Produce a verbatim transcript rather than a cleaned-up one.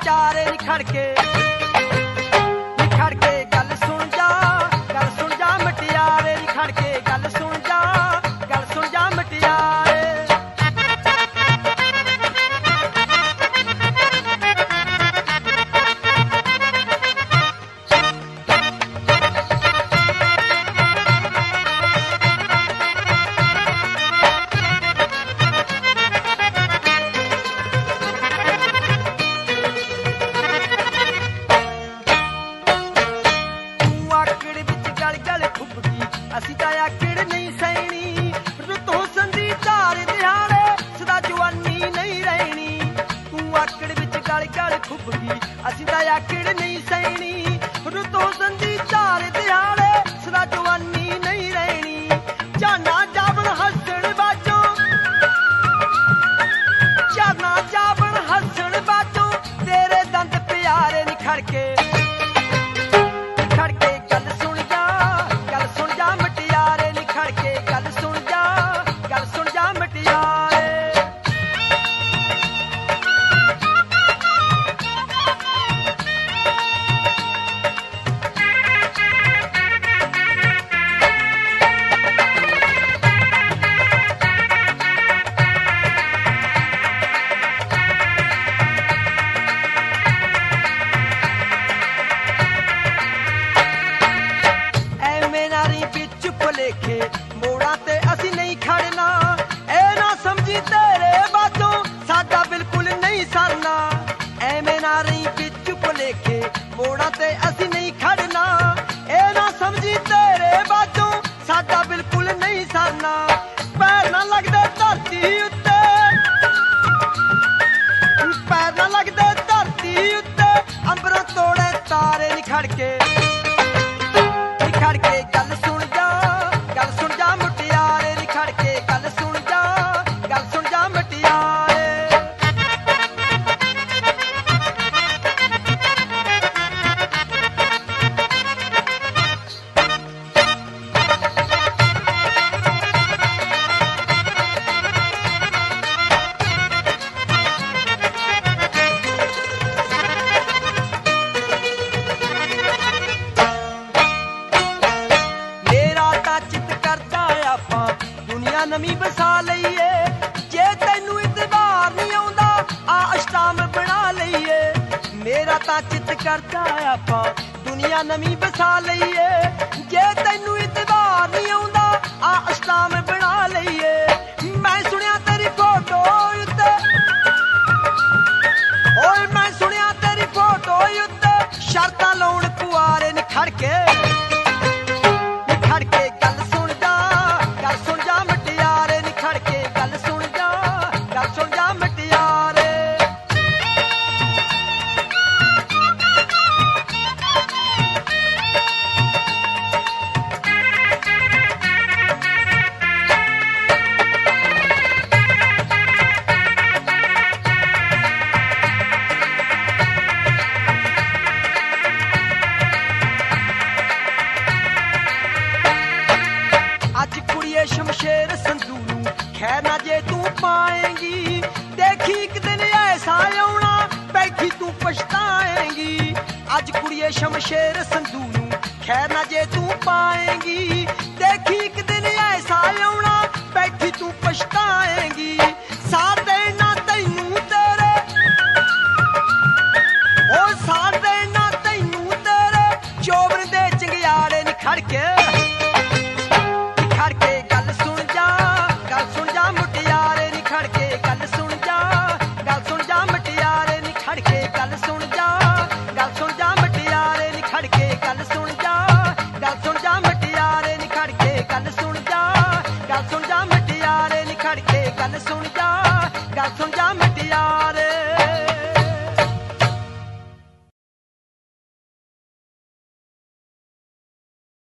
ਵਿਚਾਰੇ ਨਿਖੜ ਕੇ ਨਿਖੜ ਕੇ ਗੱਲ ਸੁਣ ਜਾ ਗੱਲ ਸੁਣ ਜਾ ਮਟਿਆਰੇ ਨਿਖੜ ਕੇ ਗੱਲ ਸੁਣ ਜਾ ਗੱਲ ਸੁਣ ਜਾ ਮਟਿਆਰੇ ਅਸੀਂ ਤਾਂ ਆਕੜ ਨਹੀਂ ਸਹਿਣੀ ਰੁੱਤ ਹੁਸਨ ਦੀ ਧਾਰ ਦਿਹਾੜੇ ਸਦਾ ਜਵਾਨੀ ਨਹੀਂ ਰਹਿਣੀ ਤੂੰ ਆਕੜ ਵਿੱਚ ਗਲ ਗਲ ਖੁੱਭ ਗਈ ਅਸੀਂ ਤਾਂ ਆਕੜ ਨਹੀਂ ਸਹਿਣੀ ਰੁੱਤ ਹੁਸਨ ਦੀ ਧਾਰ ਦਿਹਾੜੇ ਸਦਾ ਜਵਾਨੀ ਨਹੀਂ ਰਹਿਣੀ ਜਾਨਾ ਜਾਵਣ ਹੱਸਣ ਬਾਜੋ ਜਾਨਾ ਜਾਵਣ ਹੱਸਣ ਬਾਜੋ ਤੇਰੇ ਦੰਦ ਪਿਆਰੇ ਨਿਖੜ ਕੇ ਨਿਖੜ ਕੇ ਗੱਲ ਸੁਣ ਜਾ ਗੱਲ ਸੁਣ ਜਾ ਮਟਿਆਰੇ ਨਿਖੜ ਕੇ ਗੱਲ ਸੁਣ ਜਾ ਗੱਲ ਸੁਣ ਜਾ ਮਟਿਆਰੇ ਭੁਲੇਖੇ ਮੋੜਾਂ ਤੇ ਅਸੀਂ ਨਹੀਂ ਖੜਨਾ ਇਹ ਨਾ ਸਮਝੀ ਤੇਰੇ ਬਾਝੋਂ ਸਾਡਾ ਬਿਲਕੁਲ ਨਹੀਂ ਸਰਨਾ ਐਵੇਂ ਨਾ ਰਹੀ ਵਿੱਚ ਭੁਲੇਖੇ ਮੋੜਾਂ ਤੇ ਅਸੀਂ ਨਹੀਂ ਖੜਨਾ ਇਹ ਨਾ ਸਮਝੀ ਤੇਰੇ ਬਾਝੋਂ ਸਾਡਾ ਬਿਲਕੁਲ ਨਹੀਂ ਸਰਨਾ ਪੈਰ ਨਾ ਲੱਗਦੇ ਧਰਤੀ ਉੱਤੇ ਪੈਰ ਨਾ ਲੱਗਦੇ ਧਰਤੀ ਉੱਤੇ ਅੰਬਰੋਂ ਤੋੜੇ ਤਾਰੇ ਨਿਖੜ ਕੇ ਨਿਖੜ ਕੇ ਗੱਲ ਸੁਣ ਜਾ ਗੱਲ ਸੁਣ ਜਾ ਮੁਟਿਆਰੇ ਨਿਖੜ ਕੇ ਗੱਲ ਸੁਣ ਜਾ ਗੱਲ ਸੁਣ ਜਾ ਮੁਟਿਆਰੇ ਦੁਨੀਆ ਨਵੀਂ ਵਸਾ ਲਈਏ ਜੇ ਤੈਨੂੰ ਇਤਬਾਰ ਨਹੀਂ ਆਉਂਦਾ ਆ ਅਸ਼ਟਾਮ ਬਣਾ ਲਈਏ ਮੇਰਾ ਤਾਂ ਚਿੱਤ ਕਰਦਾ ਆਪਾਂ ਦੁਨੀਆ ਨਵੀਂ ਵਸਾ ਲਈਏ ਜੇ ਤੈਨੂੰ ਇਤਬਾਰ ਨਹੀਂ ਆਉਂਦਾ ਆ ਅਸ਼ਟਾਮ ਬਣਾ ਲਈਏ ਮੈਂ ਸੁਣਿਆ ਤੇਰੀ ਫੋਟੋ ਉੱਤੇ ਓਏ ਮੈਂ ਸੁਣਿਆ ਤੇਰੀ ਫੋਟੋ ਉੱਤੇ ਸ਼ਰਤਾਂ ਲਾਉਣ ਕੁਆਰੇ ਨਿਖੜ ਕੇ ਨਿਖੜ ਕੇ ਗੱਲ ਸੁਣ ਜਾ ਗੱਲ ਸੁਣ ਜਾ ਮਟਿਆਰੇ ਨਿਖੜ ਕੇ ਗੱਲ ਸੁਣ ਜਾ ਗੱਲ ਸੁਣ ਜਾ ਮਟਿਆਰੇ ਅੱਜ ਕੁੜੀਏ ਸ਼ਮਸ਼ੇਰ ਸੰਧੂ ਨੂੰ ਖੈਰ ਨਾ ਜੇ ਤੂੰ ਪਾਏਂਗੀ ਦੇਖੀ ਇੱਕ ਦਿਨ ਐਸਾ ਆਉਣਾ ਬੈਠੀ ਤੂੰ ਪਛਤਾਏਂਗੀ ਅੱਜ ਕੁੜੀਏ ਸ਼ਮਸ਼ੇਰ ਸੰਧੂ ਨੂੰ ਖੈਰ ਨਾ ਜੇ ਤੂੰ ਪਾਏਂਗੀ ਦੇਖੀ ਇੱਕ ਦਿਨ ਐਸਾ ਆਉਣਾ ਬੈਠੀ ਤੂੰ ਪਛਤਾਏਂਗੀ ਸਾਥ ਦੇਣਾ ਤੈਨੂੰ ਤੇਰੇ ਓ ਸਾਥ ਦੇਣਾ ਤੈਨੂੰ ਤੇਰੇ ਚੋਬਰ ਦੇ ਚੰਗਿਆੜੇ ਨਿਖੜ ਕੇ ਨਿਖੜ ਕੇ ਗੱਲ ਸੁਣ ਜਾ ਗੱਲ ਸੁਣ ਜਾ ਮੁਟਿਆਰੇ ਨਿਖੜ ਕੇ ਗੱਲ ਸੁਣ ਜਾ ਗੱਲ ਸੁਣ ਜਾ ਮਟਿਆਰੇ ਨਿਖੜ ਕੇ ਗੱਲ ਸੁਣ ਜਾ ਗੱਲ ਸੁਣ ਜਾ ਮਟਿਆਰੇ ਨਿਖੜ ਕੇ ਗੱਲ ਸੁਣ ਜਾ ਗੱਲ ਸੁਣ ਜਾ ਮਟਿਆਰੇ ਨਿਖੜ ਕੇ ਗੱਲ ਸੁਣ ਜਾ ਗੱਲ ਸੁਣ ਜਾ ਮਟਿਆਰੇ ਨਿਖੜ ਕੇ ਗੱਲ ਸੁਣ ਜਾ ਗੱਲ ਸੁਣ ਜਾ ਮਟਿਆਰੇ